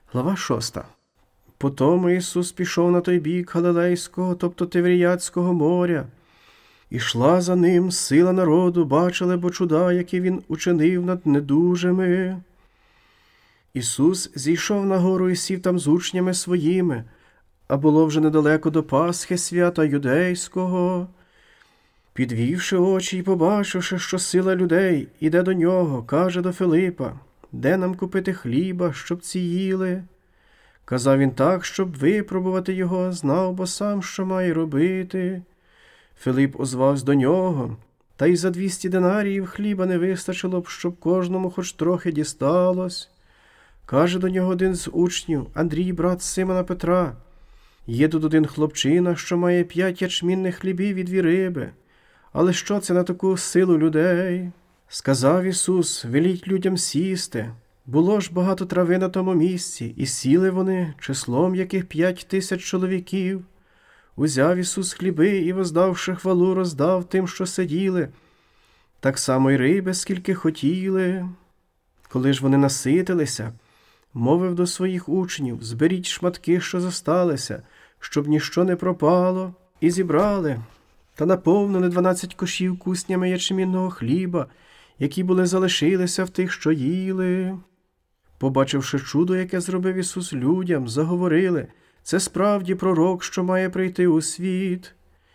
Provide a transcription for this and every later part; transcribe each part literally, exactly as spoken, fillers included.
Глава шоста. Потому Ісус пішов на той бік Галилейського, тобто Тиверіадського моря. Ішла за ним сила народу, бачили бо чуда, які він учинив над недужими. Ісус зійшов на гору і сів там з учнями своїми, а було вже недалеко до Пасхи свята юдейського. Підвівши очі й побачивши, що сила людей іде до нього, каже до Филипа: «Де нам купити хліба, щоб ці їли?» Казав він так, щоб випробувати його, знав бо сам, що має робити. Филип озвався до нього: «Та й за двісті динаріїв хліба не вистачило б, щоб кожному хоч трохи дісталось». Каже до нього один з учнів, Андрій, брат Симона Петра: «Є тут один хлопчина, що має п'ять ячмінних хлібів і дві риби. Але що це на таку силу людей?» Сказав Ісус: «Веліть людям сісти». Було ж багато трави на тому місці, і сіли вони, числом яких п'ять тисяч чоловіків. Узяв Ісус хліби і, воздавши хвалу, роздав тим, що сиділи. Так само й риби, скільки хотіли. Коли ж вони наситилися, мовив до своїх учнів: «Зберіть шматки, що зосталися, щоб ніщо не пропало». І зібрали, та наповнили дванадцять кошів куснями ячмінного хліба, які були залишилися в тих, що їли. Побачивши чудо, яке зробив Ісус людям, заговорили: «Це справді пророк, що має прийти у світ».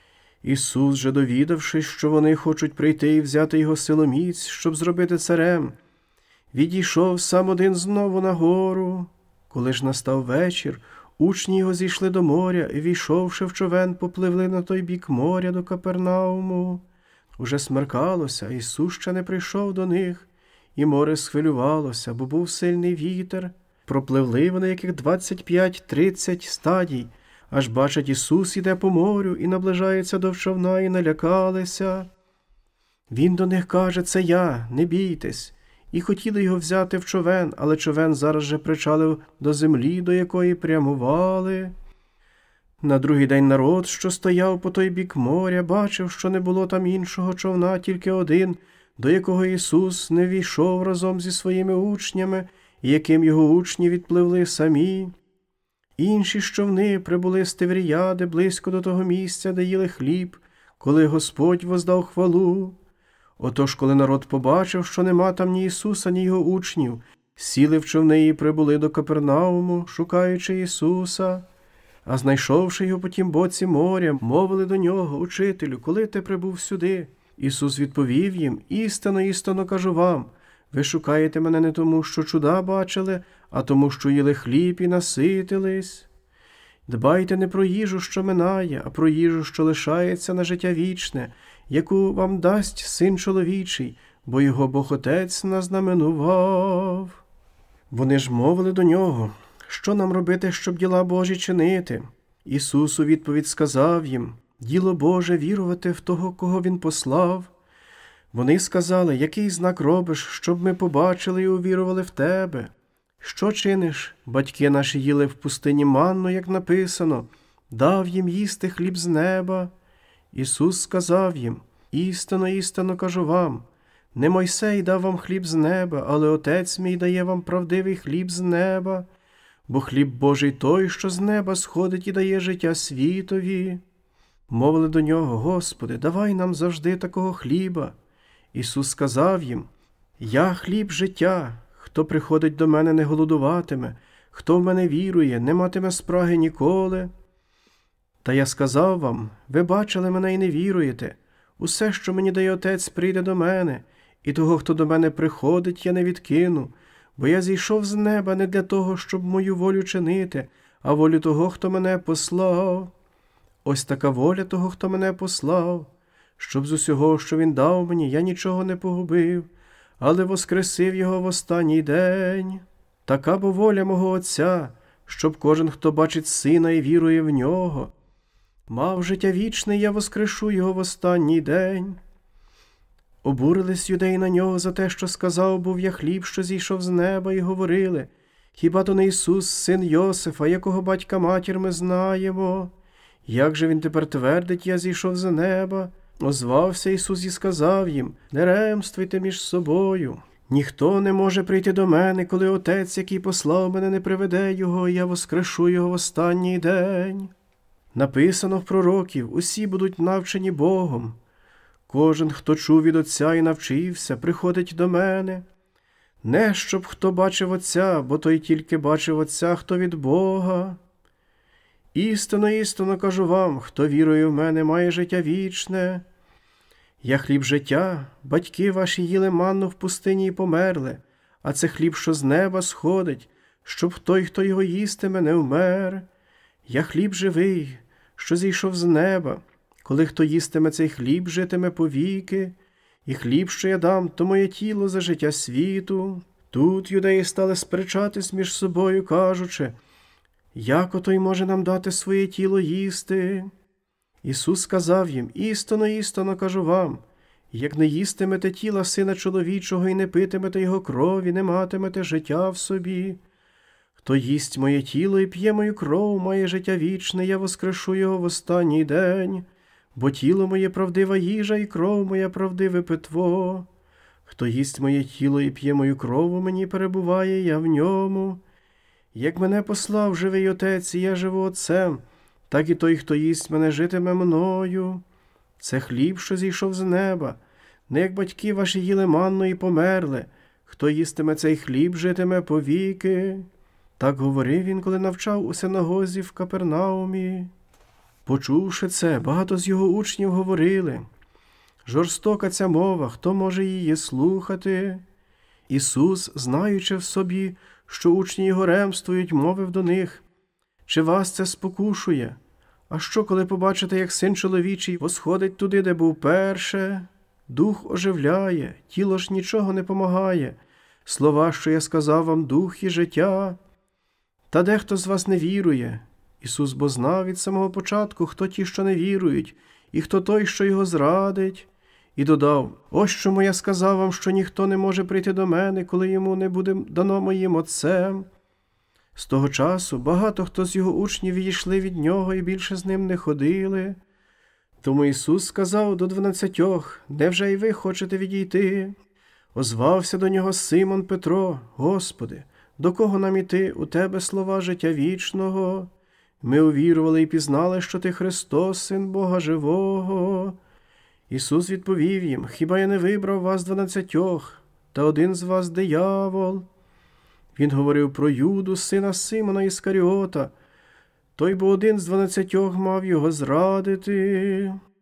Ісус же, довідавшись, що вони хочуть прийти і взяти його силоміць, щоб зробити царем, відійшов сам один знову на гору. Коли ж настав вечір, учні його зійшли до моря і, війшовши в човен, попливли на той бік моря до Капернауму. Уже смеркалося, Ісус ще не прийшов до них, і море схвилювалося, бо був сильний вітер. Пропливли вони яких двадцять п'ять тридцять стадій, аж бачать, Ісус іде по морю і наближається до човна, і налякалися. Він до них каже: «Це я, не бійтесь». І хотіли його взяти в човен, але човен зараз же причалив до землі, до якої прямували. На другий день народ, що стояв по той бік моря, бачив, що не було там іншого човна, тільки один, до якого Ісус не війшов разом зі своїми учнями, і яким його учні відпливли самі. Інші ж човни прибули з Тиверіади близько до того місця, де їли хліб, коли Господь воздав хвалу. Отож, коли народ побачив, що нема там ні Ісуса, ні його учнів, сіли в човни і прибули до Капернауму, шукаючи Ісуса. А знайшовши його по тім боці моря, мовили до нього: «Учителю, коли ти прибув сюди?» Ісус відповів їм: «Істинно, істинно кажу вам, ви шукаєте мене не тому, що чуда бачили, а тому, що їли хліб і наситились. Дбайте не про їжу, що минає, а про їжу, що лишається на життя вічне, яку вам дасть Син чоловічий, бо його Бог-Отець назнаменував». Вони ж мовили до нього: «Що нам робити, щоб діла Божі чинити?» Ісус у відповідь сказав їм: «Діло Боже вірувати в того, кого Він послав». Вони сказали: «Який знак робиш, щоб ми побачили і увірували в Тебе? Що чиниш? Батьки наші їли в пустині манну, як написано, дав їм їсти хліб з неба». Ісус сказав їм: «Істинно, істинно кажу вам, не Мойсей дав вам хліб з неба, але Отець мій дає вам правдивий хліб з неба. Бо хліб Божий той, що з неба сходить і дає життя світові». Мовили до нього: «Господи, давай нам завжди такого хліба». Ісус сказав їм: «Я хліб життя. Хто приходить до мене, не голодуватиме, хто в мене вірує, не матиме спраги ніколи. Та я сказав вам, ви бачили мене і не віруєте. Усе, що мені дає Отець, прийде до мене, і того, хто до мене приходить, я не відкину. Бо я зійшов з неба не для того, щоб мою волю чинити, а волю того, хто мене послав. Ось така воля того, хто мене послав, щоб з усього, що він дав мені, я нічого не погубив, але воскресив його в останній день. Така бо воля мого Отця, щоб кожен, хто бачить Сина і вірує в нього, мав життя вічне, і я воскрешу його в останній день». Обурились юдеї на нього за те, що сказав був: «Я хліб, що зійшов з неба», і говорили: «Хіба то не Ісус, син Йосифа, якого батька матір ми знаємо? Як же він тепер твердить: я зійшов з неба?» Озвався Ісус і сказав їм: «Не ремствуйте між собою. Ніхто не може прийти до мене, коли Отець, який послав мене, не приведе його, і я воскрешу його в останній день. Написано в пророків, усі будуть навчені Богом. Кожен, хто чув від Отця і навчився, приходить до мене. Не щоб хто бачив Отця, бо той тільки бачив Отця, хто від Бога. Істинно, істинно кажу вам, хто вірує в мене, має життя вічне. Я хліб життя, батьки ваші їли манну в пустині і померли, а це хліб, що з неба сходить, щоб той, хто його їстиме, не вмер. Я хліб живий, що зійшов з неба. Коли хто їстиме цей хліб, житиме повіки, і хліб, що я дам, то моє тіло за життя світу. Тут юдеї стали сперечатись між собою, кажучи, як ото й може нам дати своє тіло їсти? Ісус сказав їм, істинно, істинно кажу вам, як не їстимете тіла Сина Чоловічого і не питимете Його крові, не матимете життя в собі. Хто їсть моє тіло і п'є мою кров, має життя вічне, я воскрешу його в останній день. Бо тіло моє правдива їжа і кров моя правдиве питво. Хто їсть моє тіло і п'є мою кров, у мені перебуває, я в ньому. Як мене послав живий Отець, і я живу Отцем, так і той, хто їсть мене, житиме мною. Це хліб, що зійшов з неба, не як батьки ваші їли манну і померли. Хто їстиме цей хліб, житиме повіки. Так говорив він, коли навчав у синагозі в Капернаумі. Почувши це, багато з його учнів говорили, жорстока ця мова, хто може її слухати? Ісус, знаючи в собі, що учні його ремствують, мовив до них, чи вас це спокушує? А що, коли побачите, як Син Чоловічий восходить туди, де був перше? Дух оживляє, тіло ж нічого не помагає. Слова, що я сказав вам, дух і життя. Та дехто з вас не вірує. Ісус бо знав від самого початку, хто ті, що не вірують, і хто той, що його зрадить. І додав, ось чому я сказав вам, що ніхто не може прийти до мене, коли йому не буде дано моїм Отцем. З того часу багато хто з його учнів відійшли від нього і більше з ним не ходили. Тому Ісус сказав до дванадцятьох, невже й ви хочете відійти? Озвався до нього Симон Петро, Господи, до кого нам іти? У Тебе слова життя вічного. Ми увірували і пізнали, що Ти Христос, Син Бога Живого. Ісус відповів їм, хіба я не вибрав вас дванадцятьох, та один з вас диявол? Він говорив про Юду, сина Симона Іскаріота. Той бо один з дванадцятьох мав його зрадити.